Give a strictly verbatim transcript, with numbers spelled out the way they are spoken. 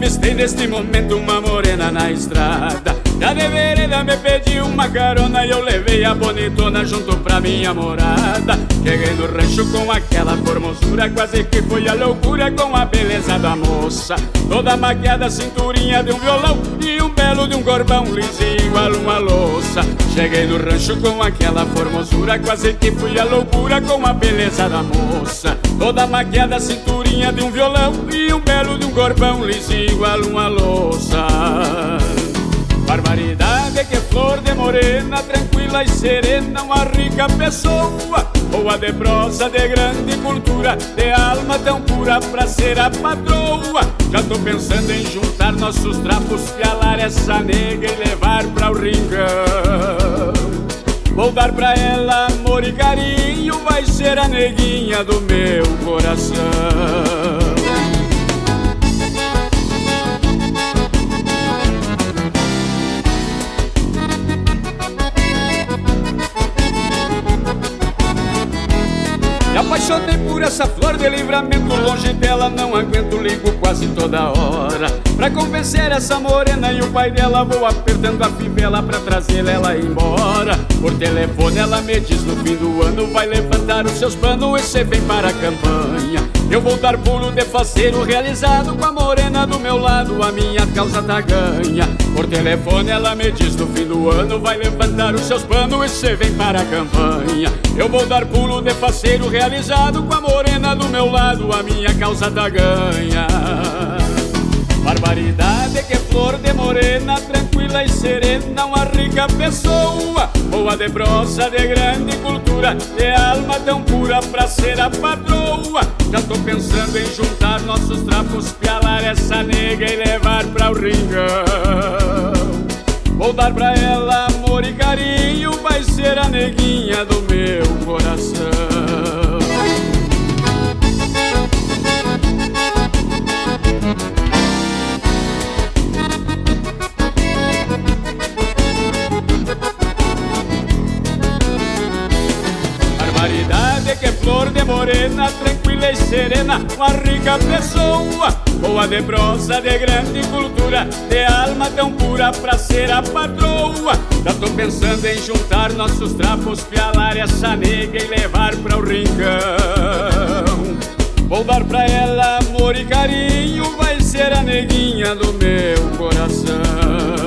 avistei neste momento uma morena na estrada. Já de vereda me pediu uma carona e eu levei a bonitona junto pra minha morada. Cheguei no rancho com aquela formosura, quase que foi a loucura com a beleza da moça. Toda maquiada, cinturinha de um violão e um belo de um corpão lisinho igual uma louça. Cheguei no rancho com aquela formosura, quase que fui a loucura com a beleza da moça. Toda maquiada, cinturinha de um violão e um belo de um corpão lisinho igual uma louça. Barbaridade que flor de morena, tranquila e serena, uma rica pessoa, boa de prosa, de grande cultura, de alma tão pura pra ser a patroa. Já tô pensando em juntar nossos trapos, pialar essa nega e levar pra o rincão. Vou dar pra ela amor e carinho, vai ser a neguinha do meu coração. Me apaixonei por essa flor de livramento, longe dela não aguento, ligo quase toda hora. Pra convencer essa morena e o pai dela, vou apertando a fivela pra trazê-la ela embora. Por telefone ela me diz no fim do ano vai levantar os seus panos e cê vem para a campanha. Eu vou dar pulo de faceiro realizado, com a morena do meu lado a minha causa tá ganha. Por telefone ela me diz no fim do ano vai levantar os seus panos e cê vem para a campanha. Eu vou dar pulo de faceiro realizado, com a morena do meu lado a minha causa tá ganha. Barbaridade que flor de morena, tranquila e serena, uma rica pessoa, boa de prosa, de grande cultura, de alma tão pura pra ser a patroa. Já tô pensando em juntar nossos trapos, pialar essa nega e levar pra o rincão. Vou dar pra ela amor e carinho, vai ser a neguinha do meu coração. Barbaridade que flor de morena, tranquila e serena, uma rica pessoa, boa de prosa, de grande cultura, de alma tão pura pra ser a patroa. Já tô pensando em juntar nossos trapos, pialar essa nega e levar pra o rincão. Vou dar pra ela amor e carinho, vai ser a neguinha do meu coração.